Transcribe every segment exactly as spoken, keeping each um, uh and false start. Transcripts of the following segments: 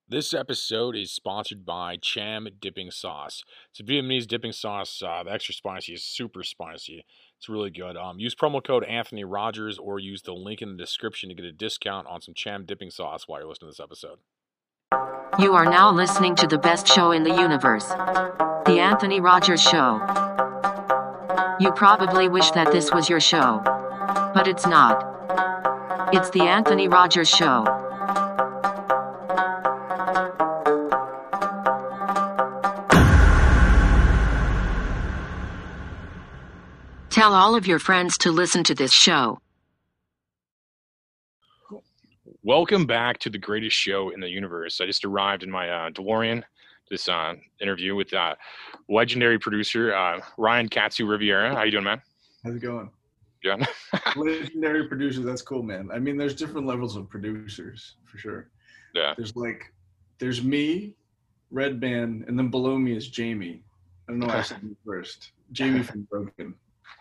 This episode is sponsored by Cham Dipping Sauce. It's a Vietnamese dipping sauce. Uh, the extra spicy is super spicy. It's really good. Um, use promo code Anthony Rogers or use the link in the description to get a discount on some Cham Dipping Sauce while you're listening to this episode. You are now listening to the best show in the universe, The Anthony Rogers Show. You probably wish that this was your show, but it's not. It's The Anthony Rogers Show. Tell all of your friends to listen to this show. Welcome back to the greatest show in the universe. I just arrived in my uh, DeLorean, this uh, interview with uh, legendary producer uh, Ryan Katsu Riviera. How you doing, man? How's it going? Good. Legendary producer, that's cool, man. I mean, there's different levels of producers, for sure. Yeah. There's like, there's me, Red Band, and then below me is Jamie. I don't know why I said me first. Jamie from Broken.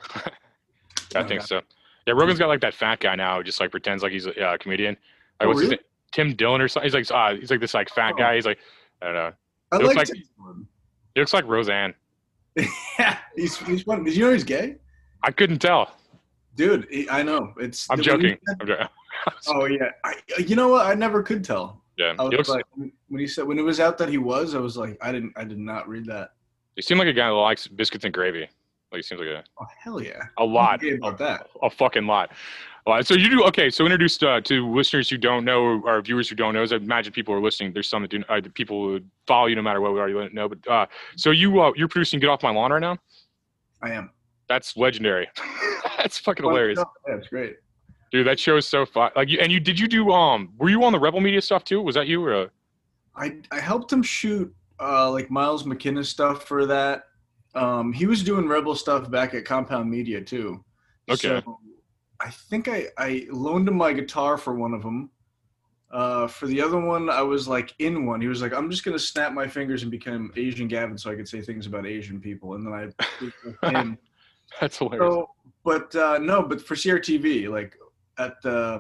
I think so. Yeah, Rogan's got like that fat guy now who just like pretends like he's a uh, comedian. Like, Oh, what's his really? name? Tim Dillon or something. He's like, uh, he's like this like fat Oh. guy. He's like, I don't know. I He looks like like- Tim. He looks like Roseanne. Yeah, he's he's fun. Did you know he's gay? I couldn't tell. Dude, he, I know. It's I'm when joking. he said- I'm joking. Oh yeah, I, you know what? I never could tell. Yeah, I he was looks. like, when he said when it was out that he was, I was like, I didn't, I did not read that. He seemed like a guy that likes biscuits and gravy. Like he seems like a Oh hell yeah, a lot, I'm gay about that. a fucking lot. A lot. So you do okay. So introduced uh, to listeners who don't know or viewers who don't know. As I imagine people are listening. There's some that do. Uh, the people who follow you no matter what we already know. But uh, so you uh, you're producing Get Off My Lawn right now. I am. That's legendary. That's fucking hilarious. Yeah, it's great. Dude, that show is so fun. Like, you, and you did you do um? Were you on the Rebel Media stuff too? Was that you or? Uh, I I helped him shoot uh, like Miles McKinnon stuff for that. Um, he was doing Rebel stuff back at Compound Media too. Okay. So I think I, I loaned him my guitar for one of them. Uh, for the other one, I was like in one. He was like, "I'm just gonna snap my fingers and become Asian Gavin so I could say things about Asian people." And then I did with him. that's hilarious. So, but uh, no, but for C R T V, like at the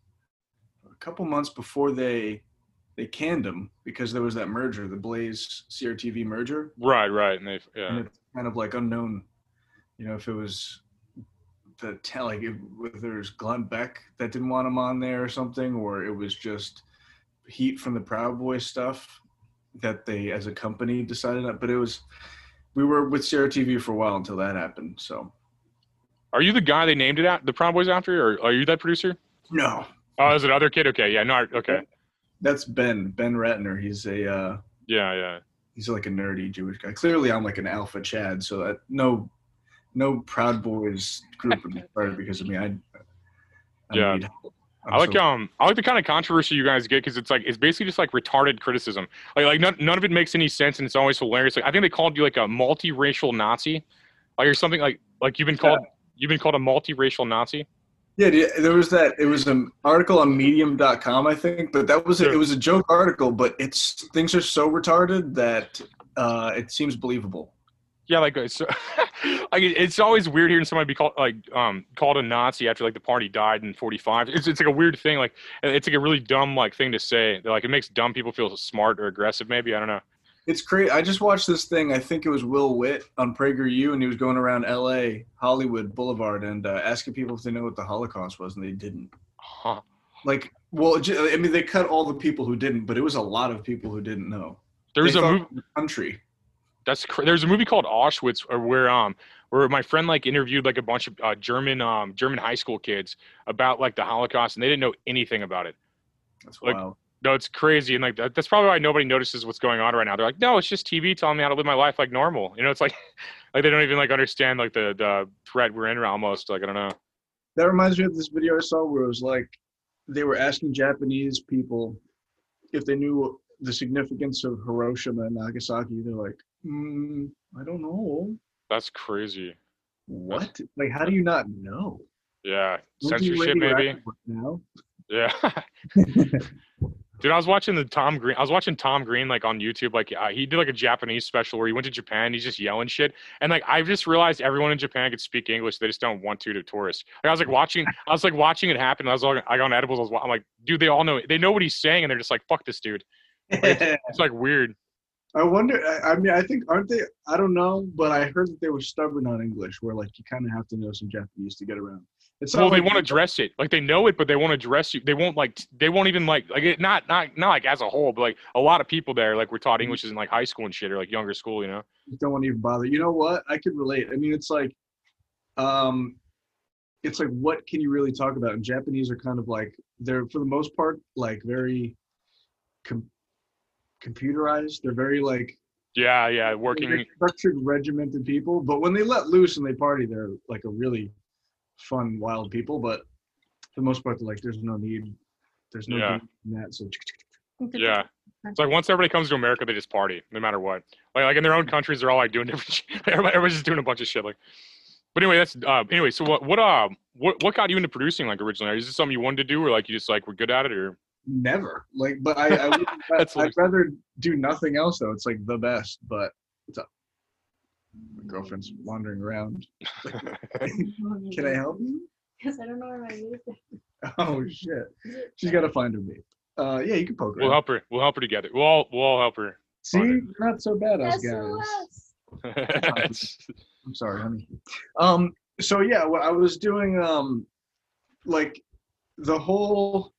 a couple months before they they canned him because there was that merger, the Blaze C R T V merger, right, right, and they and yeah. it's kind of like unknown, you know, if it was the ta- like if, if there's Glenn Beck that didn't want him on there or something, or it was just heat from the Proud Boys stuff that they as a company decided on. But it was we were with C R T V for a while until that happened. So. Are you the guy they named it at the Proud Boys after, or are you that producer? No, Oh, is it other kid? Okay, yeah, no, okay, that's Ben. Ben Ratner. He's a uh, yeah, yeah. he's like a nerdy Jewish guy. Clearly, I'm like an alpha Chad, so that no no Proud Boys group would be started because of me. I, I Yeah. need help. I'm I like so- um I like the kind of controversy you guys get because it's like it's basically just like retarded criticism. Like like none, none of it makes any sense and it's always hilarious. Like I think they called you like a multiracial Nazi, like or something like like you've been called you've been called a multiracial Nazi. Yeah, yeah, there was that. It was an article on Medium dot com, I think, but that was a, Sure. it was a joke article. But it's things are so retarded that uh, it seems believable. Yeah, like it's like it- it's always weird hearing somebody be called like um called a Nazi after like the party died in forty-five. It's it's like a weird thing. Like it's like a really dumb like thing to say. Like it makes dumb people feel smart or aggressive. Maybe I don't know. It's crazy. I just watched this thing. I think it was Will Witt on PragerU, and he was going around L A, Hollywood Boulevard, and uh, asking people if they know what the Holocaust was, and they didn't. Huh. Like, well, j- I mean, they cut all the people who didn't, but it was a lot of people who didn't know. There's They a thought movie. it was a country. That's cr- there's a movie called Auschwitz, or where um where my friend like interviewed like a bunch of uh, German um German high school kids about like the Holocaust, and they didn't know anything about it. That's Like- wild. No, it's crazy, and like that, that's probably why nobody notices what's going on right now. They're like, no, it's just T V telling me how to live my life like normal. You know, it's like like they don't even like understand like the the threat we're in almost. Like I don't know. That reminds me of this video I saw where it was like they were asking Japanese people if they knew the significance of Hiroshima and Nagasaki. They're like, mm, I don't know. That's crazy. What? Like, how do you not know? Yeah, Wasn't he censorship maybe. radioactive Now? Yeah. Dude, I was watching the Tom Green. I was watching Tom Green like on YouTube. Like uh, he did like a Japanese special where he went to Japan. He's just yelling shit, and like I just realized everyone in Japan could speak English. They just don't want to to tourists. Like I was like watching. I was like watching it happen. I was like, I got on edibles. I was, wa- I'm like, dude, they all know. They know what he's saying, and they're just like, fuck this dude. Like it's, it's like weird. I wonder. I, I mean, I think aren't they? I don't know, but I heard that they were stubborn on English, where like you kind of have to know some Japanese to get around. It's not Well, they like want to dress it like they know it, but they want to dress you. They won't like. They won't even like like it. Not not not like as a whole, but like a lot of people there like were taught English in like high school and shit or like younger school. You know. don't want to even bother. You know what? I could relate. I mean, it's like, um, it's like what can you really talk about? And Japanese are kind of like they're for the most part like very com- computerized. They're very like Yeah, yeah, working. they're structured, regimented people. But when they let loose and they party, they're like a really fun, wild people. But for the most part, they're like, there's no need, there's no Yeah. need in that. So Yeah. It's like once everybody comes to America, they just party, no matter what. Like, like in their own countries, they're all like doing different shit. Everybody, everybody's just doing a bunch of shit. Like, but anyway, that's uh. Anyway, so what what uh what what got you into producing like originally? Is this something you wanted to do, or like you just like were good at it, or? never like, but I, I would, That's I'd rather do nothing else though. It's like the best. But what's up? My girlfriend's wandering around. Can I help you? Because I don't know where my music is. Oh shit, she's got to find her mate. Uh, yeah, you can poke her. We'll out. help her. We'll help her together. We'll all we'll all help her. See, you're not so bad, us S guys. O S. I'm sorry, honey. Um, so yeah, what I was doing, um, like the whole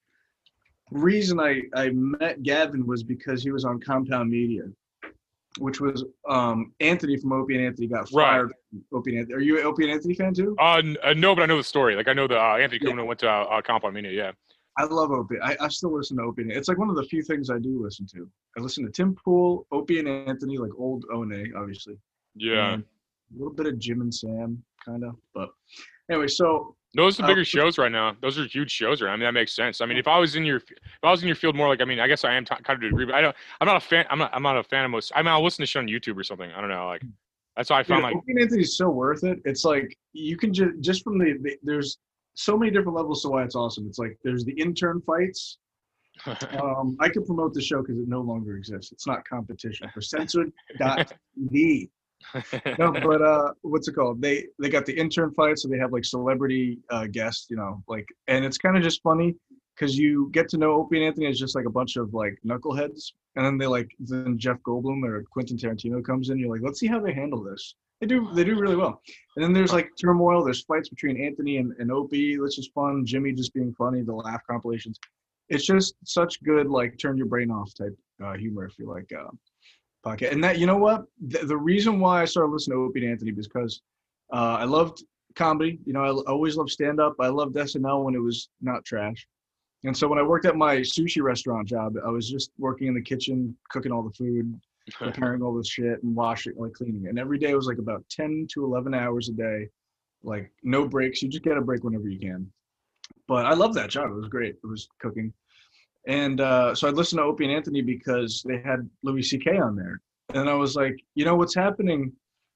reason I I met Gavin was because he was on Compound Media, which was um Anthony from Opie and Anthony got Right. fired. From Opie and Anthony. Are you an Opie and Anthony fan too? Uh, n- uh, no, but I know the story. Like I know the uh, Anthony Yeah. Cumino went to uh, uh, Compound Media. Yeah. I love Opie. I, I still listen to Opie. And It's like one of the few things I do listen to. I listen to Tim Pool, Opie and Anthony, like old O and A, obviously. Yeah. And a little bit of Jim and Sam, kind of. But anyway, so Those are the Uh, bigger shows right now. Those are huge shows right now. I mean, that makes sense. I mean, if I was in your, if I was in your field more, like, I mean, I guess I am t- kind of to agree, but I don't, I'm not a fan. I'm not, I'm not a fan of most. I mean, I'll listen to shit on YouTube or something. I don't know. Like, that's why I Dude, found like, Opie and Anthony is so worth it. It's like you can just just from the, the there's so many different levels to why it's awesome. It's like there's the intern fights. Um, I could promote the show because it no longer exists. It's not competition for censored dot T V. No, but uh, what's it called? They they got the intern fight, so they have like celebrity uh, guests, you know, like, and it's kind of just funny because you get to know Opie and Anthony as just like a bunch of like knuckleheads, and then they like then Jeff Goldblum or Quentin Tarantino comes in. You're like, let's see how they handle this. They do they do really well. And then there's like turmoil. There's fights between Anthony and, and Opie, which is fun. Jimmy just being funny. The laugh compilations. It's just such good like turn your brain off type uh, humor if you like. Uh, podcast. And that, you know what? The, the reason why I started listening to Opie and Anthony is because uh, I loved comedy. You know, I, I always loved stand up. I loved S N L when it was not trash. And so when I worked at my sushi restaurant job, I was just working in the kitchen, cooking all the food, preparing all the shit and washing, like cleaning it. And every day was like about ten to eleven hours a day, like no breaks. You just get a break whenever you can. But I love that job. It was great. It was cooking. And uh, so I listened to Opie and Anthony because they had Louis C K on there. And I was like, you know, what's happening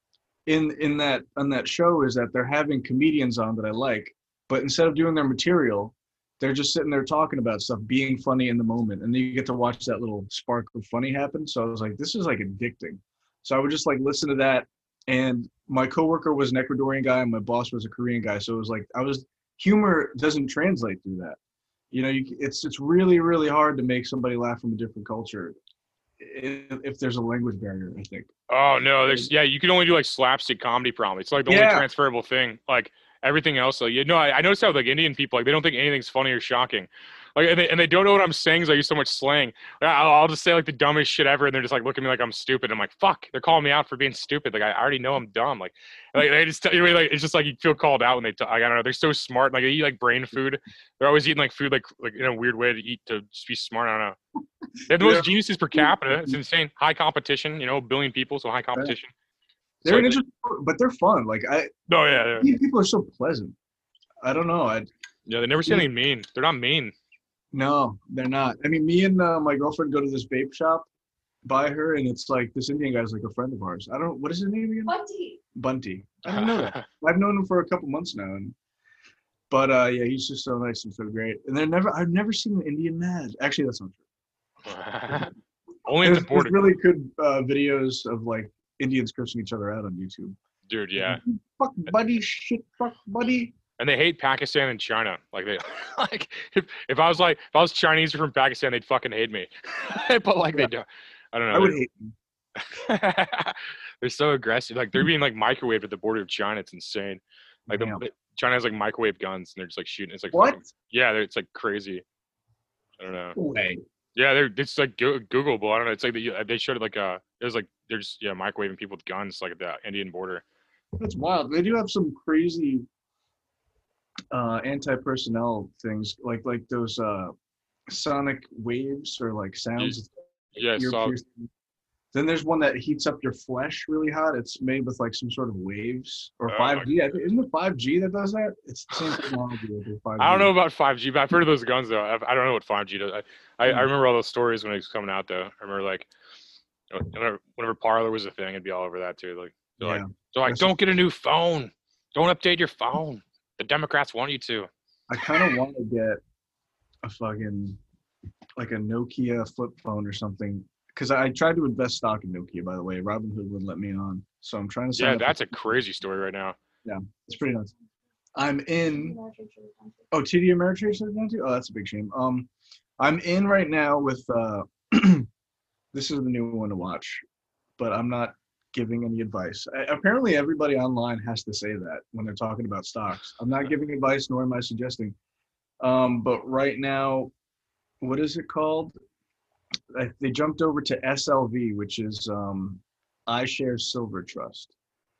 in in that on that show is that they're having comedians on that I like, but instead of doing their material, they're just sitting there talking about stuff, being funny in the moment. And then you get to watch that little spark of funny happen. So I was like, this is like addicting. So I would just like listen to that. And my coworker was an Ecuadorian guy and my boss was a Korean guy. So it was like, I was, humor doesn't translate through that. You know, you, it's it's really, really hard to make somebody laugh from a different culture if, if there's a language barrier, I think. oh no, there's, yeah, you can only do like slapstick comedy probably. It's like the Yeah. only transferable thing. Like everything else, like, you know, I, I noticed how like Indian people, like they don't think anything's funny or shocking. Like, and they, and they don't know what I'm saying because I use so much slang. Like, I'll, I'll just say like the dumbest shit ever, and they're just like looking at me like I'm stupid. I'm like, fuck, they're calling me out for being stupid. Like I already know I'm dumb. Like, like they just tell you, like it's just like you feel called out when they. T- like, I don't know. They're so smart. Like they eat like brain food. They're always eating like food like like in a weird way to eat to just be smart. I don't know. They have the most Yeah. geniuses per capita. It's insane. High competition. You know, a billion people, so high competition. They're So, an interesting, but they're fun. Like I, no, yeah, yeah, these people are so pleasant. I don't know. I yeah. They never say anything mean. They're not mean. no, they're not. I mean, me and uh, my girlfriend go to this vape shop by her, and it's like this Indian guy's like a friend of ours. I don't. What is his name again? Bunty. Bunty. I don't know that. I've known him for a couple months now, and but uh, yeah, he's just so nice and so great. And they're never. I've never seen an Indian mad. Actually, that's not true. Only at There's, the border, there's really good uh, videos of like Indians cursing each other out on YouTube. dude. Yeah. Fuck buddy, shit, fuck buddy. And they hate Pakistan and China. Like they like if, if I was like if I was Chinese or from Pakistan, they'd fucking hate me. But like Yeah. they do. I don't know. I would They're, hate. they're so aggressive. Like they're being like microwaved at the border of China. It's insane. Like the, Damn. China has like microwave guns and they're just like shooting. It's like What? fucking- yeah, they're, it's like crazy. I don't know. Way. Yeah, they're it's like go- Googleable. I don't know. It's like they, they showed it like uh there's like they're just yeah microwaving people with guns like at the Indian border. That's wild. They do have some crazy uh, anti-personnel things, like like those uh, sonic waves or like sounds. Yeah, ear so piercing. Then there's one that heats up your flesh really hot. It's made with like some sort of waves or Oh, five G. I think, isn't it five G that does that? It's the same technology that does five G. I don't know about five G, but I've heard of those guns though. I've, I don't know what five G does. I, I, I Hmm. remember all those stories when it was coming out though. I remember like whenever, whenever Parler was a thing, it'd be all over that too. Like they're Yeah. like they're like That's- don't get a new phone, don't update your phone. The Democrats want you to. I kind of want to get a fucking like a Nokia flip phone or something, because I tried to invest stock in Nokia. By the way, Robinhood wouldn't let me on, so I'm trying to. sign Yeah, up that's for- a crazy story right now. It's pretty nuts. I'm in. Ameritrade should have done it. Oh, T D Ameritrade said that too? Oh, that's a big shame. Um, I'm in right now with. Uh, this is the new one to watch, but I'm not giving any advice. I, apparently, everybody online has to say that when they're talking about stocks. I'm not giving advice, nor am I suggesting. Um, but right now, what is it called? I, they jumped over to S L V, which is um, iShares Silver Trust.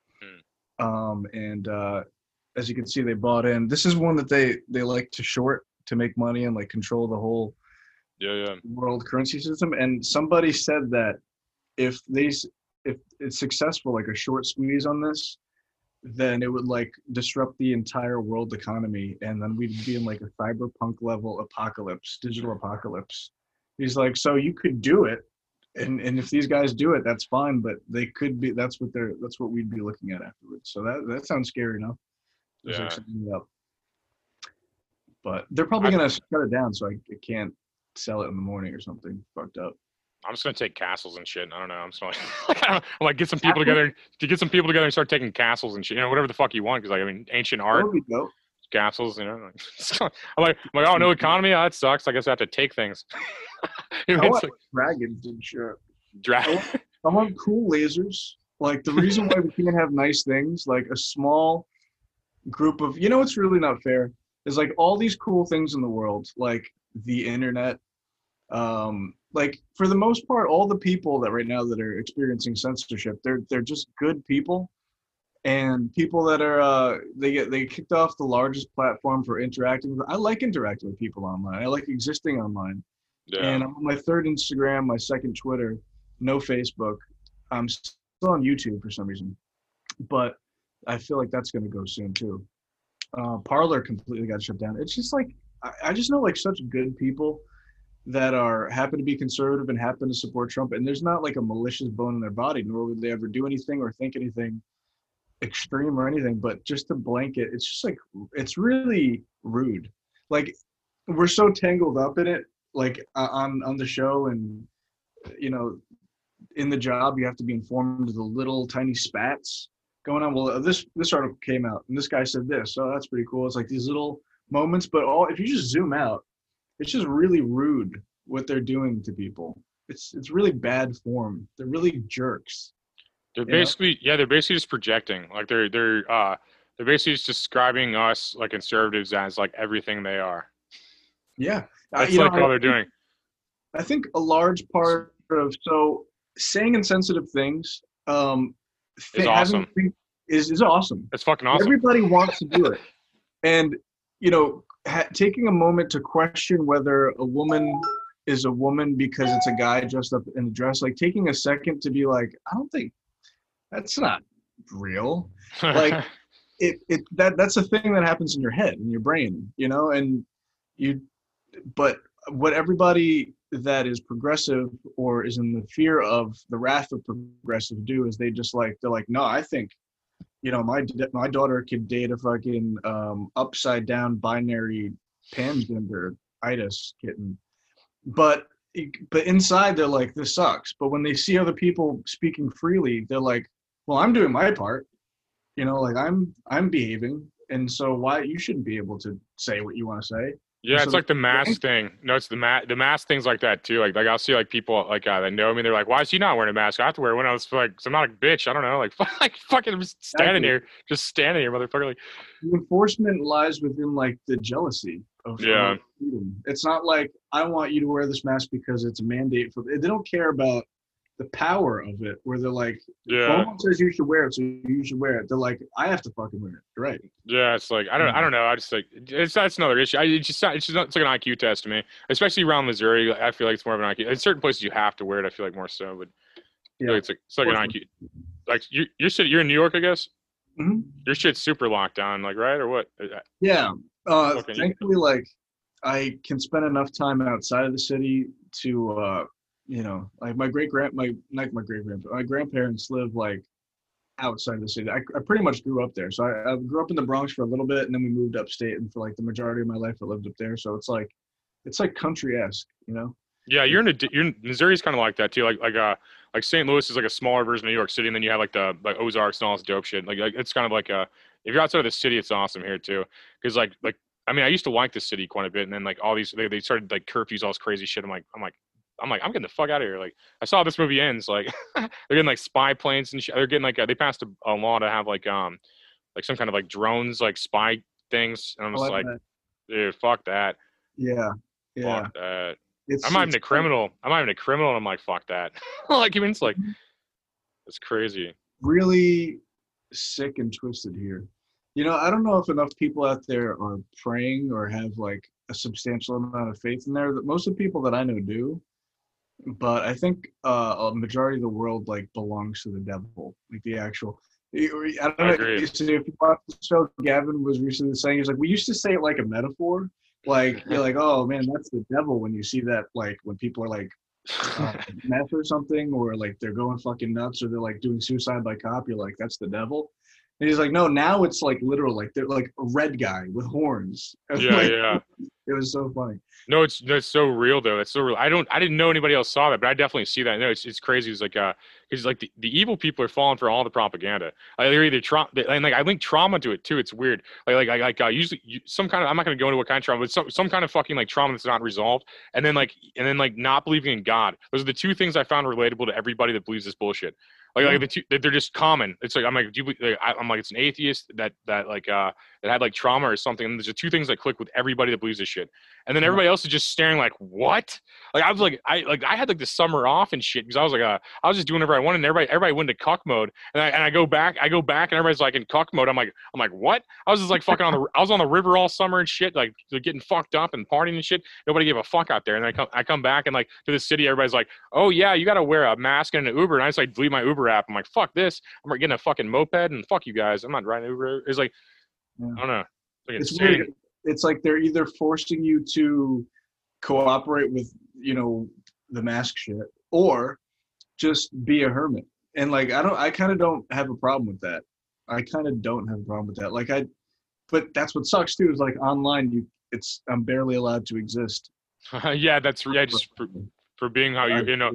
Um, and uh, as you can see, they bought in. This is one that they they like to short to make money and like control the whole Yeah, yeah. world currency system. And somebody said that if they s- if it's successful, like a short squeeze on this, then it would like disrupt the entire world economy, and then we'd be in like a cyberpunk level apocalypse, digital apocalypse. He's like, so you could do it, and and if these guys do it, that's fine, but they could be. That's what they're. That's what we'd be looking at afterwards. So that that sounds scary enough. Just like Yeah. setting it up. But they're probably I- gonna shut it down, so I, I can't sell it in the morning or something. Fucked up. I'm just gonna take castles and shit. I don't know. I'm just like, like, I don't- I'm like get some people together to get some people together and start taking castles and shit. You know, whatever the fuck you want. Because like I mean, ancient art That would be dope. castles. You know, like, I'm like, I'm like, oh no economy. Oh, that sucks. I guess I have to take things. You know, I it's want like dragons and shit. dra- I want cool lasers. Like the reason why we can't have nice things, like a small group of, you know, what's really not fair is like all these cool things in the world, like the internet. Um, like for the most part, all the people that right now that are experiencing censorship, they're they're just good people, and people that are uh, they get they kicked off the largest platform for interacting with. I like interacting with people online. I like existing online. yeah. And I'm on my third Instagram, my second Twitter, no Facebook. I'm still on YouTube for some reason, but I feel like that's going to go soon too. Uh, Parler completely got shut down. It's just like I, I just know like such good people that are happen to be conservative and happen to support Trump, and there's not like a malicious bone in their body, nor would they ever do anything or think anything extreme or anything. But just to blanket, it's just like it's really rude. Like we're so tangled up in it, like uh, on on the show, and you know, in the job, you have to be informed of the little tiny spats going on. Well, this this article came out, and this guy said this, so that's pretty cool. It's like these little moments, but all if you just zoom out, it's just really rude what they're doing to people. It's it's really bad form. They're really jerks. They're you know? basically yeah. They're basically just projecting. Like they're they're uh they're basically just describing us like conservatives as like everything they are. Yeah, Uh, That's you know, like all I- they're doing. I think a large part of so saying insensitive things um, Is thi- awesome. having- Is is awesome. It's fucking awesome. Everybody wants to do it, and you know, ha- taking a moment to question whether a woman is a woman because it's a guy dressed up in a dress, like taking a second to be like, I don't think that's not real. like, It it that that's a thing that happens in your head, in your brain, you know, and you. But what everybody that is progressive or is in the fear of the wrath of progressive do is they just like they're like, no, I think, you know, my my daughter could date a fucking um, upside down binary pangender itis kitten, but but inside they're like, this sucks. But when they see other people speaking freely, they're like, well, I'm doing my part, you know, like I'm I'm behaving, and so why you shouldn't be able to say what you want to say. Yeah, And it's so like the mask thing. No, it's the ma- the mask things like that too. Like, like I'll see like people like uh, that know me. They're like, "Why is he not wearing a mask?" I have to wear one. I was like, "So I'm not a bitch." I don't know. Like, like fucking just standing Exactly. here, just standing here, motherfucker. Like, the enforcement lies within like the jealousy of Yeah. of freedom. It's not like I want you to wear this mask because it's a mandate for. They don't care about the power of it. Where they're like, Yeah. Cuomo says you should wear it, so you should wear it. They're like, I have to fucking wear it. You're right. yeah, it's like I don't, I don't know. I just like it's that's another issue. I it's just it's just it's like an I Q test to me, especially around Missouri. I feel like it's more of an I Q. In certain places, you have to wear it. I feel like more so, but I feel Yeah. like it's like it's like an I Q. Like you, you're you're in New York, I guess. hmm Your shit's super locked down, like right or what? Yeah. Uh, Okay. thankfully, like I can spend enough time outside of the city to, uh, you know, like my great grand, my not my great grandpa, my grandparents live like outside the city. I, I pretty much grew up there. So I, I grew up in the Bronx for a little bit, and then we moved upstate, and for like the majority of my life, I lived up there. So it's like, it's like country-esque, you know? Yeah, you're in a you're in, Missouri's kind of like that too. Like like uh like Saint Louis is like a smaller version of New York City, and then you have like the like Ozarks and all this dope shit. Like, like it's kind of like uh if you're outside of the city, it's awesome here too. Because like like I mean, I used to like the city quite a bit, and then like all these they, they started like curfews, all this crazy shit. I'm like I'm like I'm like I'm getting the fuck out of here. Like I saw this movie ends. Like they're getting like spy planes and shit. They're getting like a, they passed a, a law to have like um like some kind of like drones like spy things, and I'm I just like like, that. dude, fuck that, Yeah, yeah. fuck that. It's, I'm not even it's a criminal. I'm not even a criminal, and I'm like, fuck that. Like, I mean, it's like, it's crazy. really sick and twisted here. You know, I don't know if enough people out there are praying or have like a substantial amount of faith in there. That most of the people that I know do, but I think uh, a majority of the world like belongs to the devil, like the actual. I don't I know. agree. You see, if you watch the show, Gavin was recently saying, he's like, we used to say it like a metaphor. Like, you're like, oh man, that's the devil when you see that, like when people are like uh, meth or something, or like they're going fucking nuts, or they're like doing suicide by cop, you're like, that's the devil. And he's like, no, now it's like literal, like they're like a red guy with horns. Yeah, Like, yeah. it was so funny. No, it's that's so real though. It's so real. I don't. I didn't know anybody else saw that, but I definitely see that. No, it's it's crazy. It's like uh, because like the, the evil people are falling for all the propaganda. Like they're either trauma, and like I link trauma to it too. It's weird. Like like like, like uh, usually you, some kind of I'm not gonna go into what kind of trauma, but some some kind of fucking like trauma that's not resolved, and then like and then like not believing in God. Those are the two things I found relatable to everybody that believes this bullshit. Like, like the two, they're just common. It's like I'm like, do you, like, I'm like, it's an atheist that that like uh that had like trauma or something. And there's the two things that click with everybody that believes this shit. And then everybody else is just staring like, what? Like I was like, I like I had like the summer off and shit because I was like, uh, I was just doing whatever I wanted. And everybody, everybody went into cuck mode. And I and I go back, I go back, and everybody's like in cuck mode. I'm like, I'm like, what? I was just like fucking on the, I was on the river all summer and shit, like getting fucked up and partying and shit. Nobody gave a fuck out there. And then I come, I come back and like to the city, everybody's like, oh yeah, you got to wear a mask and an Uber. And I just like delete my Uber app. I'm like, fuck this. I'm getting a fucking moped and fuck you guys. I'm not riding Uber. It's like, Yeah. I don't know. It's, like It's insane. weird. It's like they're either forcing you to cooperate with, you know, the mask shit, or just be a hermit. And like I don't, I kind of don't have a problem with that. I kind of don't have a problem with that. Like I, but that's what sucks too. Is like online, you, it's I'm barely allowed to exist. Yeah, that's yeah, just for, for being how you you know.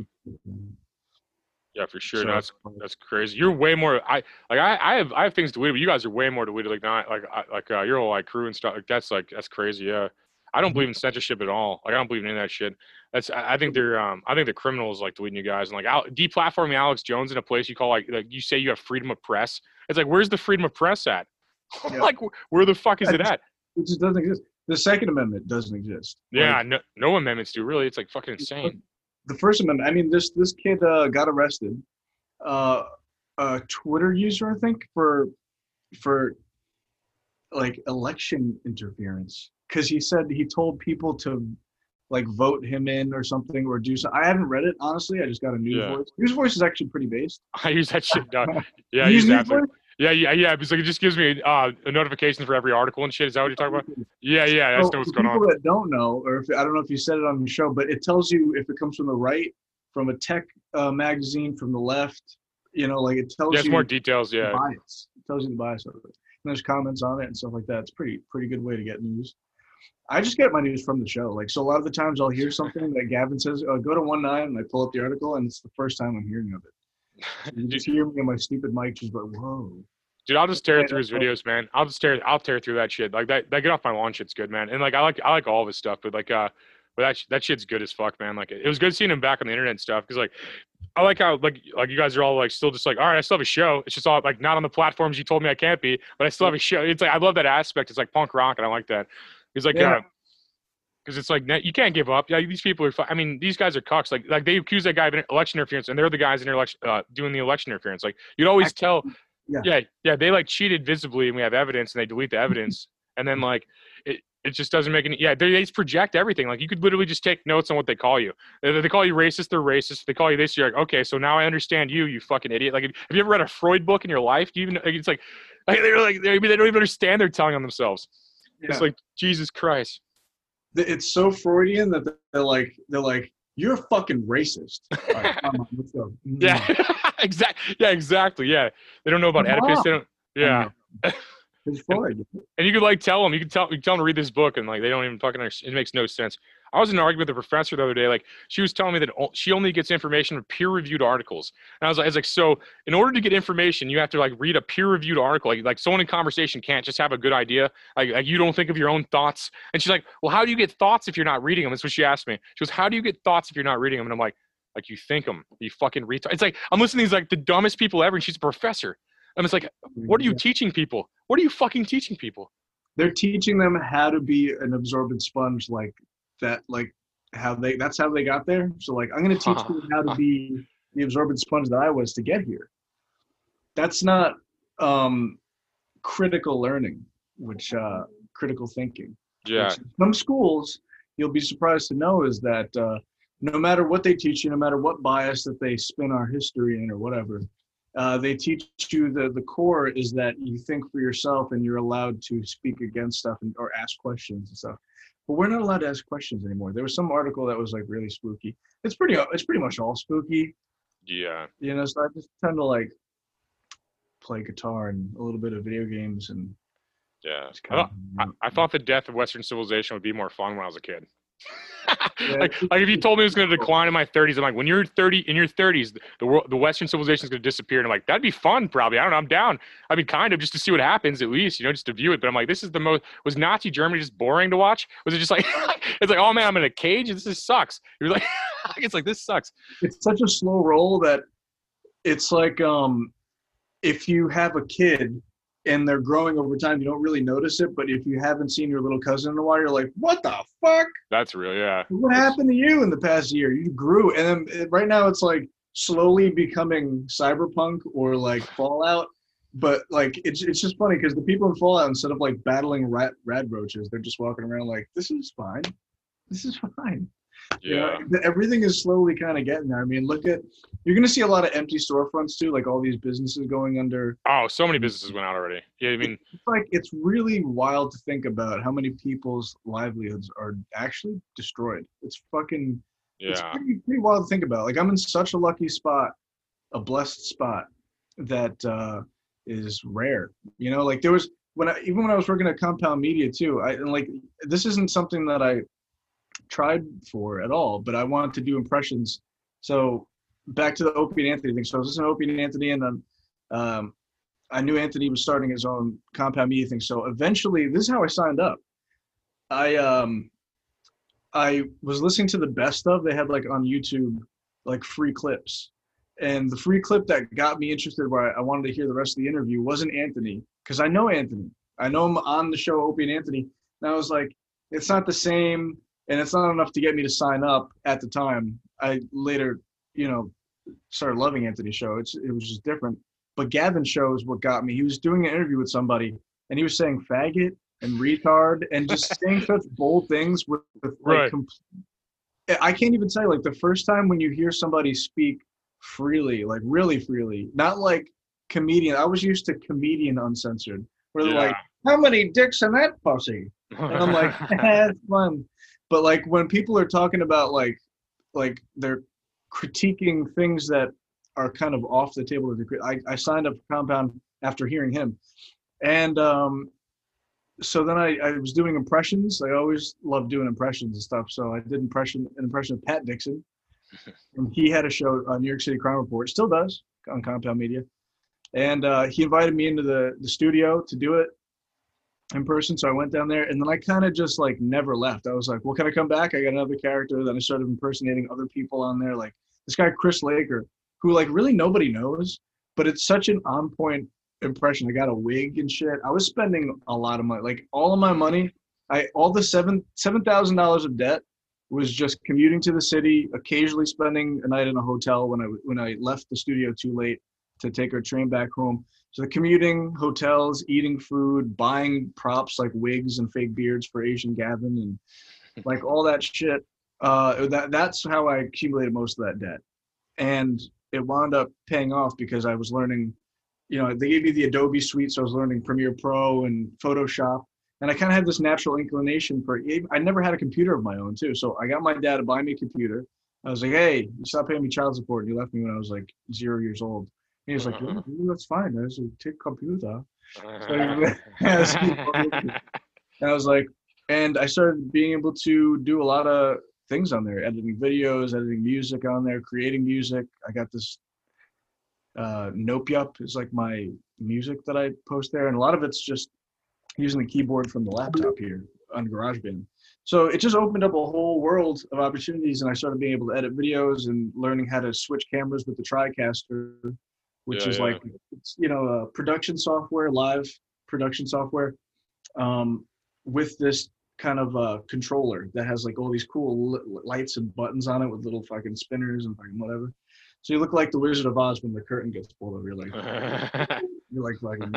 Yeah, for sure. So- No, that's that's crazy. You're way more. I like. I, I have I have things to do, but you guys are way more to Like not like I, like uh, your whole like crew and stuff. Like that's like that's crazy. Yeah, I don't believe in censorship at all. Like I don't believe in any of that shit. That's I, I think they're um I think the criminals like deleting you guys and like Al, deplatforming Alex Jones in a place you call like like you say you have freedom of press. It's like where's the freedom of press at? Yeah. Like where the fuck is it at? It just doesn't exist. The Second Amendment doesn't exist. Yeah, Like, no no amendments do really. It's like fucking insane. the First Amendment. I mean, this this kid uh, got arrested. Uh, a Twitter user, I think, for for like election interference, because he said he told people to like vote him in or something or do something. I haven't read it honestly. I just got a News Yeah. Voice. News Voice is actually pretty based. I use that shit. Uh, yeah, I You use use that. News for- Voice? Yeah, yeah, yeah. Because like it just gives me uh, a notification for every article and shit. Is that what you're talking about? Yeah, yeah. I just know So what's for going people on. that don't know, or if I don't know if you said it on the show, but it tells you if it comes from the right, from a tech uh, magazine, from the left. You know, like it tells Yeah, it's you more details. the Yeah, bias. It tells you the bias of it. And there's comments on it and stuff like that. It's pretty pretty good way to get news. I just get my news from the show. Like, so a lot of the times I'll hear something that Gavin says, oh, go to one nine, and I pull up the article, and it's the first time I'm hearing of it. You just hear me on my stupid mic just like, whoa. Dude, I'll just tear through his videos, man. I'll just tear, I'll tear through that shit. Like that, that get off my lawn shit's good, man. And like, I like, I like all of his stuff, but like, uh, but that that shit's good as fuck, man. Like, it was good seeing him back on the internet and stuff, because like, I like how like like you guys are all like still just like, all right, I still have a show. It's just all like not on the platforms you told me I can't be, but I still have a show. It's like I love that aspect. It's like punk rock, and I like that. It's like, yeah. uh, because it's like you can't give up. Yeah, these people are. I mean, these guys are cucks. Like, like they accuse that guy of election interference, and they're the guys in election uh, doing the election interference. Like, you'd always tell. Yeah. yeah, yeah, they like cheated visibly, and we have evidence, and they delete the evidence, and then like it, it just doesn't make any. Yeah, they, they just project everything. Like, you could literally just take notes on what they call you. They, they call you racist, they're racist. They call you this, you're like, okay, so now I understand you, you fucking idiot. Like, have you ever read a Freud book in your life? Do you even? Like, it's like, like they're like they they don't even understand they're telling on themselves. Yeah. It's like, Jesus Christ. It's so Freudian that they're like they're like. You're a fucking racist. All right, come on, let's go. Mm. Yeah, exactly. Yeah, exactly. Yeah, they don't know about Come Oedipus. on. They don't. Yeah. It's Freud. And you could like tell them, you could tell, you could tell them to read this book, and like they don't even fucking understand. It makes no sense. I was in an argument with a professor the other day. Like, she was telling me that o- she only gets information from peer-reviewed articles. And I was like, I was like, so in order to get information, you have to like read a peer-reviewed article. Like, like someone in conversation can't just have a good idea. Like, like you don't think of your own thoughts. And she's like, well, how do you get thoughts if you're not reading them? That's what she asked me. She goes, how do you get thoughts if you're not reading them? And I'm like, like you think them. You fucking retard. It's like I'm listening to these like the dumbest people ever, and she's a professor. And it's like, what are you teaching people? What are you fucking teaching people? They're teaching them how to be an absorbent sponge, like that, like how they, that's how they got there. So like, I'm going to teach them how to be the absorbent sponge that I was to get here. That's not um, critical learning, which uh, critical thinking. Yeah. Which some schools, you'll be surprised to know, is that uh, no matter what they teach you, no matter what bias that they spin our history in or whatever, Uh, they teach you the, the core is that you think for yourself and you're allowed to speak against stuff and, or ask questions and stuff. But we're not allowed to ask questions anymore. There was some article that was like really spooky. It's pretty, it's pretty much all spooky. Yeah. You know, so I just tend to like play guitar and a little bit of video games and. Yeah. I thought, I, I thouort the death of Western civilization would be more fun when I was a kid. Yeah. like, like if you told me it was going to decline in my thirties, I'm like, when you're thirty, in your thirties, the world, the Western civilization is going to disappear. And I'm like, that'd be fun, probably. I don't know. I'm down. I mean, kind of just to see what happens, at least, you know, just to view it. But I'm like, this is the most. Was Nazi Germany just boring to watch? Was it just like, it's like, oh man, I'm in a cage. This is sucks. You're like, it's like this sucks. It's such a slow roll that it's like um, if you have a kid and they're growing over time, you don't really notice it. But if you haven't seen your little cousin in a while, you're like, what the fuck? That's real, yeah. What happened to you in the past year? You grew. And then right now it's like slowly becoming Cyberpunk or like Fallout. But like, it's it's just funny because the people in Fallout, instead of like battling rat, rad roaches, they're just walking around like, this is fine. This is fine. Yeah. You know, everything is slowly kind of getting there. I mean, look at, you're going to see a lot of empty storefronts too, like all these businesses going under. Oh, so many businesses went out already. Yeah, I mean. It's like, it's really wild to think about how many people's livelihoods are actually destroyed. It's fucking, yeah. It's pretty, pretty wild to think about. Like, I'm in such a lucky spot, a blessed spot that uh, is rare. You know, like there was, when I, even when I was working at Compound Media too, I, and like, this isn't something that I tried for at all, but I wanted to do impressions. So back to the Opie and Anthony thing. So I was listening to Opie and Anthony, and then um, I knew Anthony was starting his own Compound Media thing. So eventually, this is how I signed up. I um, I was listening to the best of, they had like on YouTube, like free clips. And the free clip that got me interested, where I, I wanted to hear the rest of the interview, wasn't Anthony, because I know Anthony. I know him on the show, Opie and Anthony. And I was like, it's not the same. And it's not enough to get me to sign up at the time. I later, you know, started loving Anthony's show. It's, it was just different. But Gavin's show is what got me. He was doing an interview with somebody, and he was saying faggot and retard and just saying such bold things with, with like, Right. compl- I can't even say, like, the first time when you hear somebody speak freely, like really freely, not like comedian. I was used to comedian uncensored, where they're Yeah. like, how many dicks in that pussy? And I'm like, that's fun. But like when people are talking about like, like they're critiquing things that are kind of off the table. I, I signed up for Compound after hearing him. And um, so then I, I was doing impressions. I always loved doing impressions and stuff. So I did impression an impression of Pat Dixon. And he had a show on New York City Crime Report. Still does on Compound Media. And uh, he invited me into the, the studio to do it in person. So I went down there, and then I kind of just like never left. I was like, well, can I come back? I got another character. Then I started impersonating other people on there, like this guy Chris Laker, who like really nobody knows, but it's such an on point impression. I got a wig and shit. I was spending a lot of money, like all of my money. I all the seven seven thousand dollars of debt was just commuting to the city, occasionally spending a night in a hotel when I when I left the studio too late to take our train back home. So the commuting, hotels, eating food, buying props like wigs and fake beards for Asian Gavin, and like all that shit. Uh, that that's how I accumulated most of that debt, and it wound up paying off because I was learning. You know, they gave you the Adobe suite, so I was learning Premiere Pro and Photoshop, and I kind of had this natural inclination for. I never had a computer of my own too, so I got my dad to buy me a computer. I was like, "Hey, you stopped paying me child support, and you left me when I was like zero years old." He was like, yeah, that's fine. There's a take computer. So, and I was like, and I started being able to do a lot of things on there, editing videos, editing music on there, creating music. I got this uh, Nope-Yup is like my music that I post there. And a lot of it's just using the keyboard from the laptop here on GarageBand. So it just opened up a whole world of opportunities. And I started being able to edit videos and learning how to switch cameras with the TriCaster, which yeah, is yeah. like, it's, you know, uh, production software, live production software, um, with this kind of uh, controller that has like all these cool li- lights and buttons on it with little fucking spinners and fucking whatever. So you look like the Wizard of Oz when the curtain gets pulled over. You're like, you're like fucking.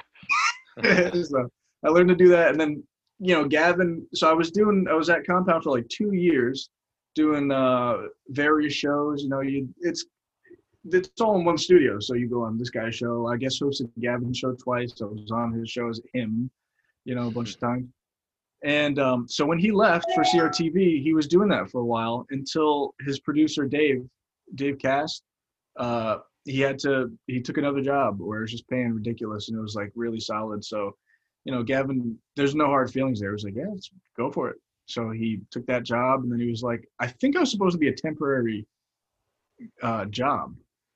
So I learned to do that, and then you know, Gavin. So I was doing, I was at Compound for like two years, doing uh, various shows. You know, you it's. It's all in one studio. So you go on this guy's show. I guess hosted Gavin's show twice. I was on his show as him, you know, a bunch of times. And um, so when he left for C R T V, he was doing that for a while until his producer, Dave, Dave Cass, uh, he had to, he took another job where it was just paying ridiculous and it was like really solid. So, you know, Gavin, there's no hard feelings there. It was like, yeah, let's go for it. So he took that job and then he was like, I think I was supposed to be a temporary uh, job.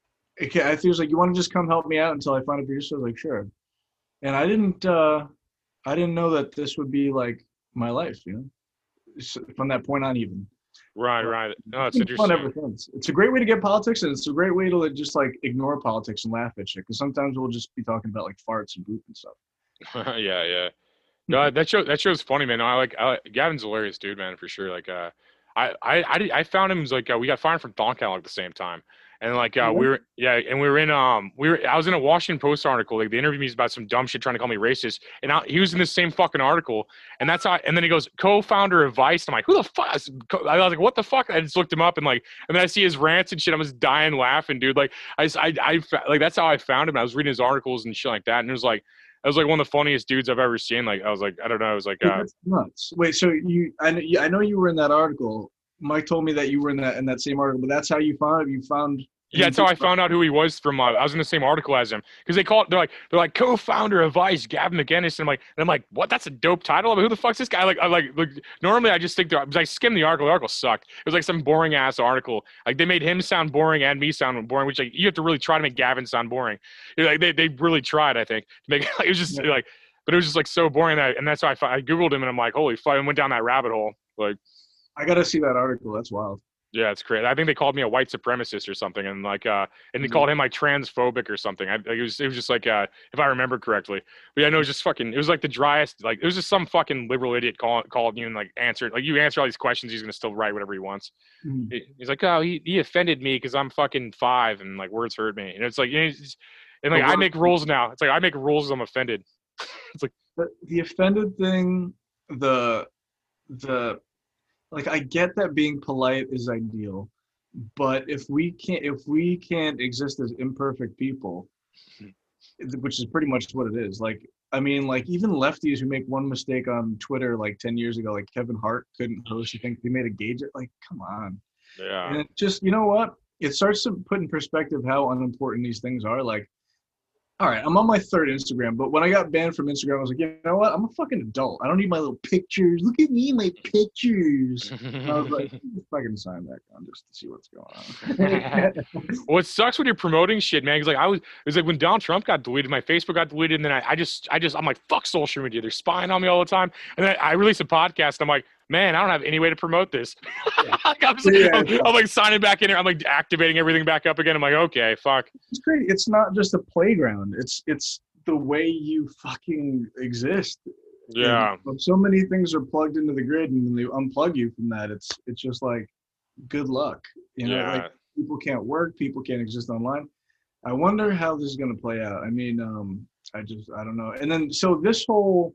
I think he was like, you want to just come help me out until I find a producer? I was like, sure. And I didn't, uh, I didn't know that this would be like my life, you know, so from that point on even. Right, but right. No, it's interesting. Fun ever since. It's a great way to get politics, and it's a great way to like, just like ignore politics and laugh at shit. Because sometimes we'll just be talking about like farts and poop and stuff. yeah, yeah. No, that show that show's funny, man. No, I like I, Gavin's a hilarious dude, man, for sure. Like, uh, I I I, I found him like uh, we got fired from Thon Catalog at the same time. And like uh, we were, yeah, and we were in, um, we were, I was in a Washington Post article. Like they interviewed me about some dumb shit, trying to call me racist, and I, he was in the same fucking article. And that's how. I, and then he goes, co-founder of Vice. I'm like, who the fuck? I was like, what the fuck? I just looked him up, and like, and then I see his rants and shit. I was dying laughing, dude. Like I, I, I, like that's how I found him. I was reading his articles and shit like that, and it was like, it was like one of the funniest dudes I've ever seen. Like I was like, I don't know, I was like, uh, that's nuts. Wait, so you, I know, I know you were in that article. Mike told me that you were in that in that same article, but that's how you found it. You found. Yeah, that's how I found out who he was from. Uh, I was in the same article as him because they call it. They're like, they're like co-founder of Vice, Gavin McInnes, and I'm like, and I'm like, what? That's a dope title. I'm like, who the fuck's this guy? Like, I like, like normally I just think they're. I skimmed the article. The article sucked. It was like some boring ass article. Like they made him sound boring and me sound boring, which like you have to really try to make Gavin sound boring. You're like they they really tried, I think, to make like, it was just yeah. like, but it was just like so boring that, and that's why I, I googled him and I'm like, holy fuck, and went down that rabbit hole. Like, I gotta see that article. That's wild. Yeah, it's crazy. I think they called me a white supremacist or something, and like, uh, and they mm-hmm. called him like transphobic or something. I, it was, it was just like, uh, if I remember correctly. But yeah, no, it was just fucking. It was like the driest. Like, it was just some fucking liberal idiot calling, called you and like answered. Like, you answer all these questions, he's gonna still write whatever he wants. Mm-hmm. He, he's like, oh, he, he offended me because I'm fucking five and like words hurt me, and it's like, you know, it's, and like I make rules now. It's like I make rules as I'm offended. It's like the, the offended thing, the the. Like, I get that being polite is ideal, but if we can't, if we can't exist as imperfect people, which is pretty much what it is. Like, I mean, like even lefties who make one mistake on Twitter, like ten years ago, like Kevin Hart couldn't host. You think he made a gauge it? Like, come on. Yeah. And it just, you know what? It starts to put in perspective how unimportant these things are. Like, all right, I'm on my third Instagram, but when I got banned from Instagram, I was like, you know what? I'm a fucking adult. I don't need my little pictures. Look at me, my pictures. And I was like, just fucking sign back on just to see what's going on. Well, it sucks when you're promoting shit, man. Because like I was, it was like when Donald Trump got deleted, my Facebook got deleted, and then I, I just, I just, I'm like, fuck social media. They're spying on me all the time. And then I, I released a podcast. I'm like, man, I don't have any way to promote this. like, I'm, just, Yeah. I'm, I'm like signing back in here. I'm like activating everything back up again. I'm like, okay, fuck. It's great. It's not just a playground. It's it's the way you fucking exist. Yeah. And so many things are plugged into the grid, and then they unplug you from that. It's it's just like, good luck. You know, Yeah. like people can't work, people can't exist online. I wonder how this is going to play out. I mean, um, I just I don't know. And then so this whole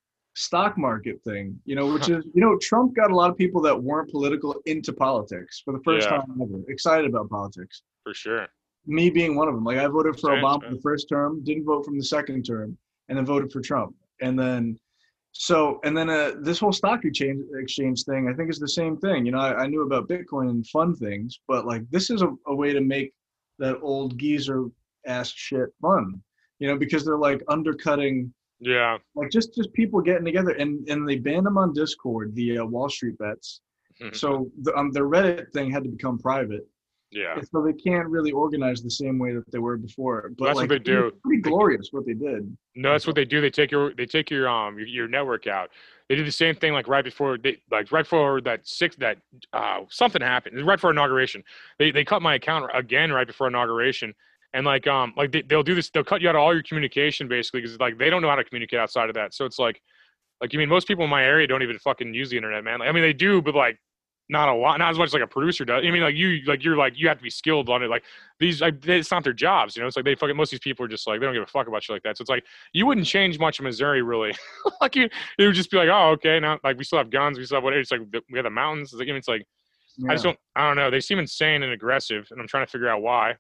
stock market thing, you know, which is, you know, Trump got a lot of people that weren't political into politics for the first Yeah. time ever, excited about politics. For sure. Me being one of them. Like I voted for Same, Obama same. the first term, didn't vote from the second term, and then voted for Trump. And then, so, and then uh, this whole stock exchange exchange thing, I think is the same thing. You know, I, I knew about Bitcoin and fun things, but like this is a, a way to make that old geezer ass shit fun. You know, because they're like undercutting, Yeah. like just just people getting together, and and they banned them on Discord, the uh, Wall Street bets. So the um, the Reddit thing had to become private. yeah. So they can't really organize the same way that they were before. But That's what like, they do. It's pretty glorious what they did. No, that's what they do. They take your they take your um your, your network out. They did the same thing like right before they like right before that six that uh something happened. It was right before inauguration. They they cut my account again right before inauguration. And like um like they, they'll do this, they'll cut you out of all your communication basically because like they don't know how to communicate outside of that. So it's like like you mean most people in my area don't even fucking use the internet, man. Like, I mean they do, but like not a lot, not as much as like a producer does. I mean, like you, like you're like you have to be skilled on it. Like these, like it's not their jobs, you know. It's like they fucking most of these people are just like they don't give a fuck about shit like that. So it's like you wouldn't change much in Missouri, really. like you, it would just be like, oh, okay, now like we still have guns, we still have whatever. It's like we have the mountains. It's like, I mean, it's like Yeah. I just don't, I don't know. They seem insane and aggressive, and I'm trying to figure out why.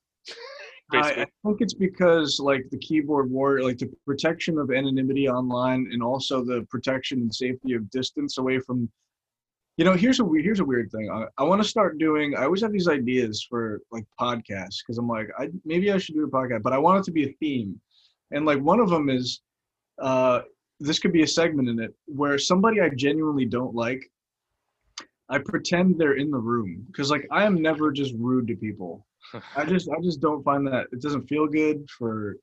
I, Basically, I think it's because like the keyboard warrior, like the protection of anonymity online, and also the protection and safety of distance away from. You know, here's a weird here's a weird thing. I, I want to start doing. I always have these ideas for like podcasts because I'm like, I maybe I should do a podcast, but I want it to be a theme, and like one of them is, uh, this could be a segment in it where somebody I genuinely don't like, I pretend they're in the room because like I am never just rude to people. I just I just don't find that it doesn't feel good for.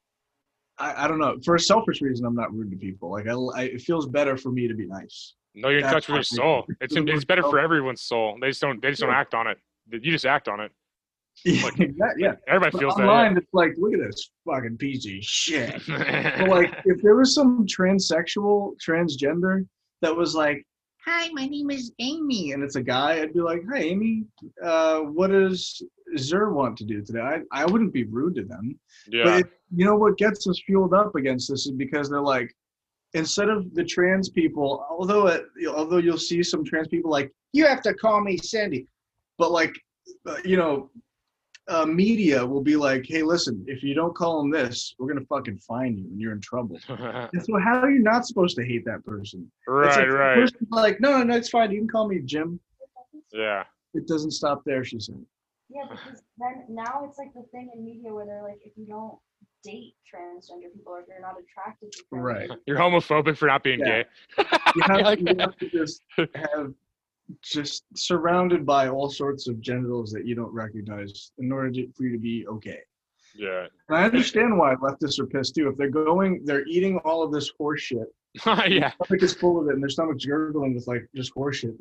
I, I don't know, for a selfish reason. I'm not rude to people. Like I, I it feels better for me to be nice. no, you're in That's touch with your why- soul. It's it's better for everyone's soul. They just don't they just don't Yeah. act on it. You just act on it. Yeah, Like- yeah. yeah. Everybody But feels online, it's like, look at this fucking piece of shit. that. But like, if there was some transsexual, transgender that was like, "Hi, my name is Amy," and it's a guy, I'd be like, "Hi, Amy. Uh, what does Zer want to do today?" I, I wouldn't be rude to them. yeah. But it, you know what gets us fueled up against this is because they're like, instead of the trans people, although it, although you'll see some trans people like, "You have to call me Sandy," but like, uh, you know. Uh, media will be like, "Hey, listen, if you don't call them this, we're gonna fucking fine you, and you're in trouble." And so, how are you not supposed to hate that person? It's right, like, the right. person's like, no, no, no, it's fine. You can call me Jim. Yeah. It doesn't stop there, she said. Yeah, because then now it's like the thing in media where they're like, if you don't date transgender people or if you're not attracted to transgender Right. people, You're homophobic for not being Yeah. gay. You have, Like you that. have to just have just surrounded by all sorts of genitals that you don't recognize in order to, for you to be okay. Yeah. And I understand why leftists are pissed too. If they're going, they're eating all of this horse shit. yeah. Their stomach is full of it, and their stomach's gurgling with like just horse shit,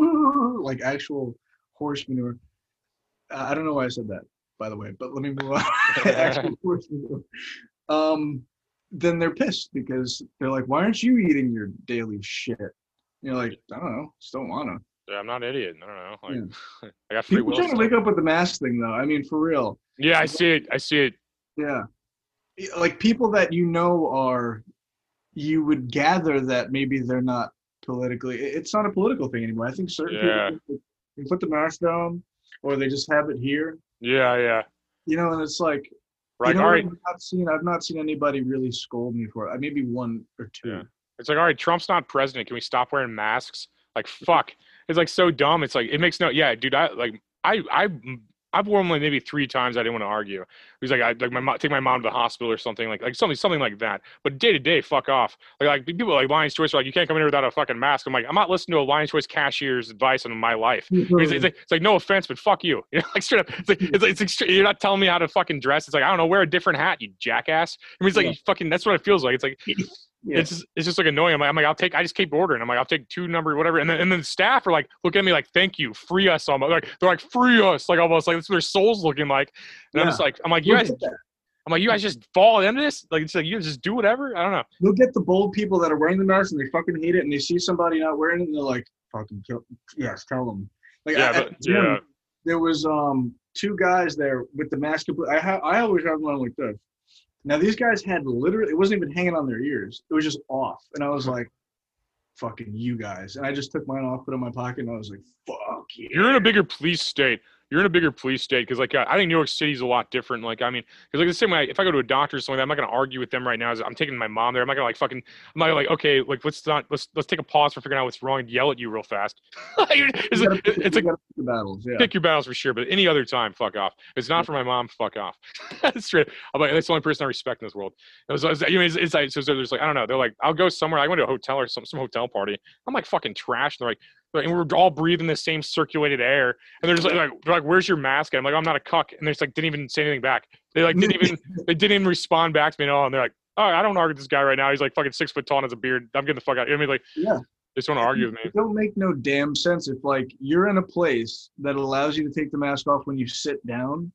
like actual horse manure. Uh, I don't know why I said that, by the way, but let me move on. Actual horse manure. Um, then they're pissed because they're like, "Why aren't you eating your daily shit?" You're like, "I don't know, just don't wanna." Yeah, I'm not an idiot. I don't know. Like, Yeah. I got free People will. trying to still. wake up with the mask thing, though. I mean, for real. Yeah, I see it. I see it. Yeah. Like people that you know are, you would gather that maybe they're not politically, it's not a political thing anymore. I think certain Yeah. people they put the mask down or they just have it here, Yeah, yeah. you know, and it's like, Right. you know, All what right. I've not seen, I've not seen anybody really scold me for it. Maybe one or two. Yeah. It's like, all right, Trump's not president. Can we stop wearing masks? Like, fuck. It's like so dumb. It's like it makes no. Yeah, dude. I like. I I I've worn them like maybe three times. I didn't want to argue. He's like, I like my mom, take my mom to the hospital or something like like something something like that. But day to day, fuck off. Like like people like Lion's Choice are like, you can't come in here without a fucking mask. I'm like, I'm not listening to a Lion's Choice cashier's advice on my life. It's, it's, like, it's like no offense, but fuck you. You know, like straight up. It's like it's like it's extre- you're not telling me how to fucking dress. It's like I don't know, wear a different hat, you jackass. I mean, it's like yeah. fucking. That's what it feels like. It's like. Yeah. It's just, it's just like annoying. I'm like, I'm like, I'll take. I just keep ordering. I'm like, I'll take two number, whatever. And then and then the staff are like, look at me like, thank you, free us almost. Like they're like, free us, like almost like that's what their souls looking like. And yeah. I'm just like, I'm like, you guys, I'm like, you guys just fall into this. Like it's like you just do whatever. I don't know. You'll get the bold people that are wearing the mask and they fucking hate it, and they see somebody not wearing it, and they're like, fucking kill. Yes, tell them. Like yeah, I, but, yeah. There was um two guys there with the mask. I ha- I always have one like this. Now, these guys had literally, it wasn't even hanging on their ears. It was just off. And I was like, fucking you guys. And I just took mine off, put it in my pocket, and I was like, fuck yeah. You're in a bigger police state. You're in a bigger police state because, like, I think New York City's a lot different. Like, I mean, because, like, the same way, if I go to a doctor or something, like that, I'm not going to argue with them right now. As I'm taking my mom there. I'm not going to, like, fucking, I'm not like, okay, like, let's not, let's let's take a pause for figuring out what's wrong and yell at you real fast. it's you like, pick, it's like pick your battles, yeah. Pick your battles for sure, but any other time, fuck off. If it's not for my mom, fuck off. That's straight. I'm like, that's the only person I respect in this world. It was, it's, it's, it's like, so there's like, I don't know. They're like, I'll go somewhere. I went to a hotel or some, some hotel party. I'm like fucking trash. And they're like, and we're all breathing the same circulated air. And they're just like, like, they're like, where's your mask? And I'm like, I'm not a cuck. And they just like didn't even say anything back. They like didn't even they didn't even respond back to me at all. And they're like, all right, I don't argue with this guy right now. He's like fucking six foot tall and has a beard. I'm getting the fuck out. I mean, like, yeah. They just want to argue with me. It don't make no damn sense if like you're in a place that allows you to take the mask off when you sit down.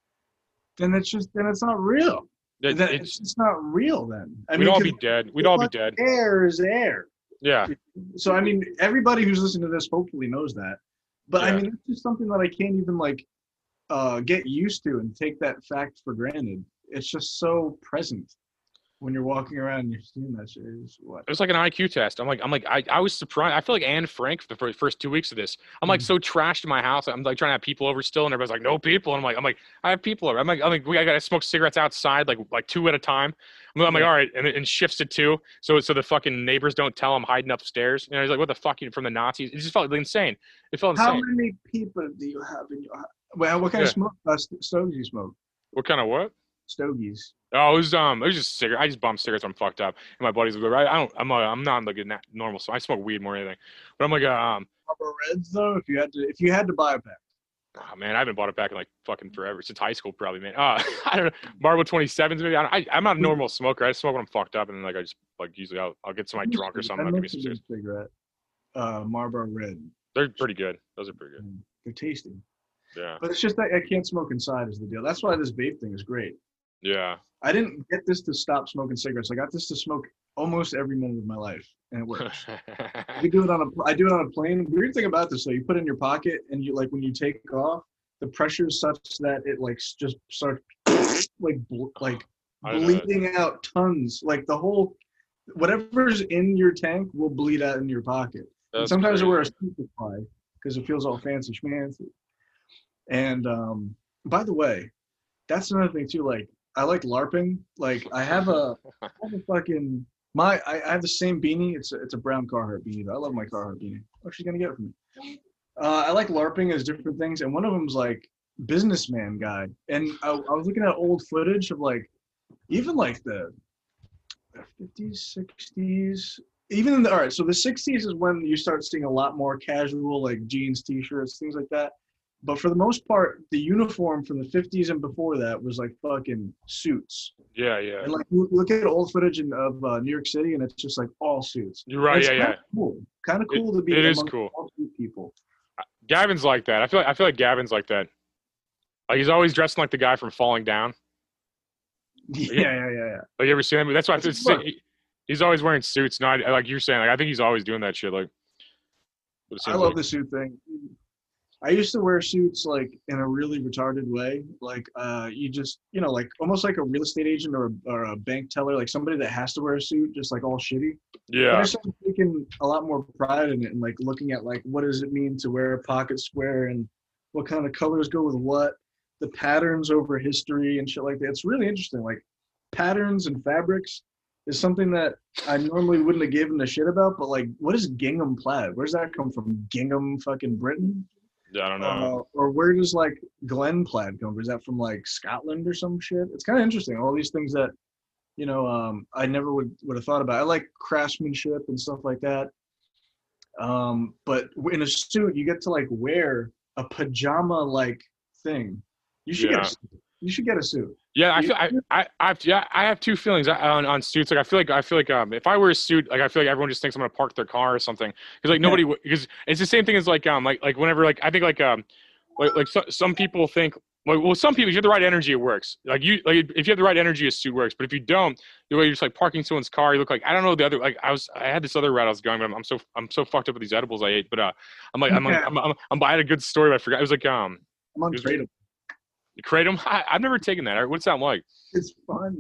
Then it's just then it's not real. It, then it's, it's just not real. Then I we'd mean, all be dead. We'd all be dead. Air is air. Yeah. So I mean, everybody who's listening to this hopefully knows that. But yeah. I mean, it's just something that I can't even like uh, get used to and take that fact for granted. It's just so present when you're walking around and you're seeing that shit. Is what? It was like an I Q test. I'm like, I'm like, I, I was surprised. I feel like Anne Frank for the first two weeks of this. I'm like so trashed in my house. I'm like trying to have people over still, and everybody's like, no people. And I'm like, I'm like, I have people over. I'm like, I'm like, we I gotta smoke cigarettes outside, like like two at a time. I'm, I'm like, all right, and and shifts to two, so so the fucking neighbors don't tell I'm hiding upstairs. You know, he's like, what the fuck, you from the Nazis? It just felt like insane. It felt insane. How many people do you have in your house? Well, what kind yeah. of smoke uh, stogies you smoke? What kind of what? Stogies. Oh, it was um, it was just cigarette. I just bummed cigarettes. I'm fucked up, and my buddies were like, I don't, I'm, uh, I'm not like a na- normal. So I smoke weed more than anything. But I'm like, uh, um, Marlboro Reds though. If you had to, if you had to buy a pack. Oh man, I haven't bought it back in like fucking forever since high school, probably, man. Uh, I don't know, Marlboro twenty-sevens maybe. I, don't, I I'm not a normal smoker. I just smoke when I'm fucked up, and then like I just like usually I'll I'll get somebody drunk or something. I'll give me some shit. Cigarette. Uh, Marlboro Red. They're pretty good. Those are pretty good. They're tasty. Yeah. But it's just that I can't smoke inside is the deal. That's why this vape thing is great. Yeah. I didn't get this to stop smoking cigarettes. I got this to smoke almost every minute of my life, and it works. I do it on a I do it on a plane. Weird thing about this, though, you put it in your pocket, and you like when you take off, the pressure is such that it like just starts like like bleeding out tons. Like the whole whatever's in your tank will bleed out in your pocket. And sometimes crazy. I wear a suit supply because it feels all fancy schmancy. And um, by the way, that's another thing too. Like I like LARPing. Like I have a, I have a fucking my I, I have the same beanie. It's a, it's a brown Carhartt beanie. But I love my Carhartt beanie. Oh, she's gonna get it from me. Uh, I like LARPing as different things, and one of them's like businessman guy. And I, I was looking at old footage of like even like the fifties, sixties. Even in the all right. So the sixties is when you start seeing a lot more casual like jeans, t-shirts, things like that. But for the most part, the uniform from the fifties and before that was like fucking suits. Yeah, yeah. And like you look at old footage in, of uh, New York City, and it's just like all suits. You're right. It's yeah, yeah. Cool. Kind of cool it, to be it is among cool. all suit people. Gavin's like that. I feel like I feel like Gavin's like that. Like he's always dressing like the guy from Falling Down. Yeah, yeah, yeah, yeah. Like you ever seen him? That's why That's I think he's always wearing suits. No, I, like you're saying, like I think he's always doing that shit. Like I love like. the suit thing. I used to wear suits like in a really retarded way. Like uh, you just, you know, like almost like a real estate agent or a, or a bank teller, like somebody that has to wear a suit, just like all shitty. Yeah. I started taking a lot more pride in it and like looking at like what does it mean to wear a pocket square and what kind of colors go with what, the patterns over history and shit like that. It's really interesting. Like patterns and fabrics is something that I normally wouldn't have given a shit about, but like what is gingham plaid? Where's that come from? Gingham fucking Britain? Yeah, I don't know. Uh, or where does like Glen plaid come from? Is that from like Scotland or some shit? It's kind of interesting. All these things that, you know, um, I never would, would have thought about. I like craftsmanship and stuff like that. Um, but in a suit, you get to like wear a pajama like thing. You should Yeah. get a suit. You should get a suit. Yeah, I You- feel I, I, I have yeah, I have two feelings on, on suits. Like I feel like I feel like um if I wear a suit, like I feel like everyone just thinks I'm gonna park their car or something. Because like nobody because it's the same thing as like um like like whenever like I think like um like like so, some people think like well some people if you have the right energy it works. Like you like if you have the right energy a suit works. But if you don't, the way you're just like parking someone's car, you look like I don't know the other like I was I had this other route I was going, but I'm, I'm so I'm so fucked up with these edibles I ate. But uh I'm like I'm like Yeah. I'm, I'm, I'm, I had a good story, but I forgot. It was like um I'm on It was- Kratom. kratom. I, I've never taken that. What's that like? It's fun.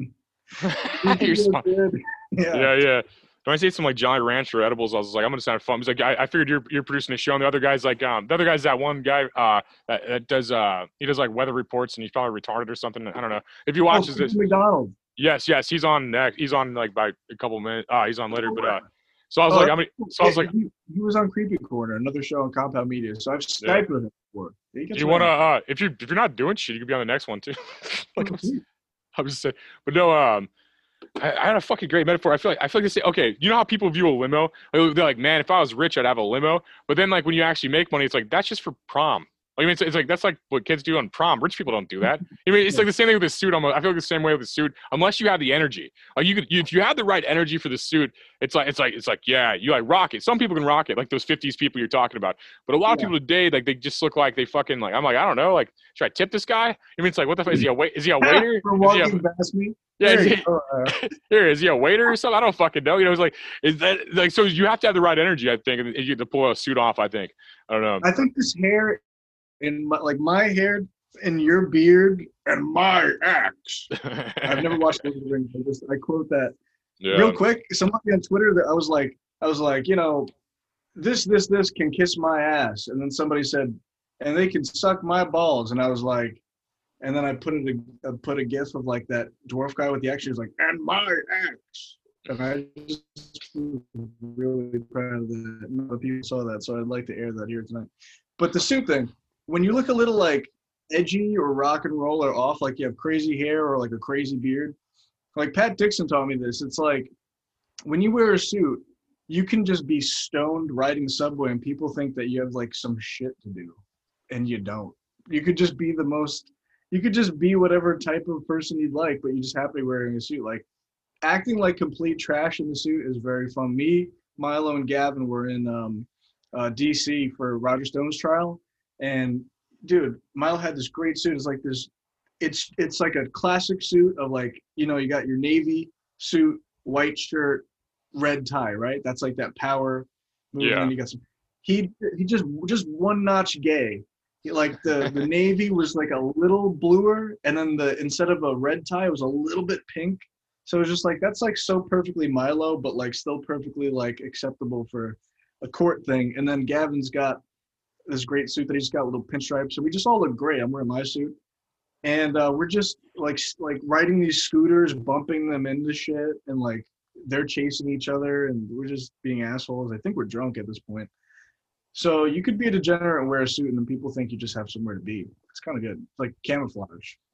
You're It's smart. good. Yeah. Yeah, yeah. When I say some like Jolly Rancher edibles, I was like, I'm gonna sound fun. He's like, I, I figured you're you're producing a show, and the other guy's like, um, the other guy's that one guy uh that, that does uh he does like weather reports, and he's probably retarded or something. I don't know if you Oh, watches this. McDonald. Yes, yes, he's on next. He's on like by a couple minutes. Uh, he's on later, but uh, so I was Oh, like, I'm gonna, so I was Yeah, like, he, he was on Creepy Corner, another show on Compound Media. So I've Yeah. Skyped with him before. He do gets you wanna around. uh if you if you're not doing shit, you could be on the next one too. like I'm, Oh, s- sweet. I'm just saying, but no, um. I, I had a fucking great metaphor. I feel like I feel like they say, okay, you know how people view a limo? Like, they're like, man, if I was rich, I'd have a limo. But then, like, when you actually make money, it's like that's just for prom. Like, I mean, it's, it's like that's like what kids do on prom. Rich people don't do that. I mean, it's like the same thing with the suit. Almost. I feel like the same way with the suit. Unless you have the energy, like you could, you, if you have the right energy for the suit, it's like it's like it's like yeah, you like rock it. Some people can rock it, like those fifties people you're talking about. But a lot of Yeah. people today, like they just look like they fucking like. I'm like, I don't know, like should I tip this guy? I mean, it's like what the fuck is he a wait? Is he a waiter? For Is he a, walking past me. yeah, There is you he, go, uh, here is he a waiter or something? I don't fucking know. You know, it's like is that like so you have to have the right energy, I think, and you to pull a suit off. I think. I don't know. I think this hair, in my, like my hair and your beard and my axe. I've never watched Lord of the Rings. I just I quote that yeah. real quick. Somebody on Twitter that I was like, I was like, you know, this, this, this can kiss my ass, and then somebody said, and they can suck my balls, and I was like, and then I put it, a, I put a gif of like that dwarf guy with the axe. He was like, and my axe, and I just was really proud of that. Not a lot of people saw that, so I'd like to air that here tonight. But the suit thing, when you look a little like edgy or rock and roll or off, like you have crazy hair or like a crazy beard, like Pat Dixon taught me this. It's like when you wear a suit, you can just be stoned riding the subway and people think that you have like some shit to do, and you don't. You could just be the most, you could just be whatever type of person you'd like, but you just happen to be wearing a suit. Like acting like complete trash in the suit is very fun. Me, Milo, and Gavin were in um, uh, D C for Roger Stone's trial, and dude, Milo had this great suit. It's like this, it's it's like a classic suit of like, you know, you got your navy suit, white shirt, red tie, right? That's like that power move. Yeah. And you got some. He he just just one notch gay. He, like the the navy was like a little bluer, and then the instead of a red tie, it was a little bit pink. So it was just like that's like so perfectly Milo, but like still perfectly like acceptable for a court thing. And then Gavin's got this great suit that he's got with little pinstripes. So we just all look great. I'm wearing my suit, and uh, we're just like like riding these scooters, bumping them into shit, and like they're chasing each other, and we're just being assholes. I think we're drunk at this point. So you could be a degenerate and wear a suit, and then people think you just have somewhere to be. It's kind of good. It's like camouflage.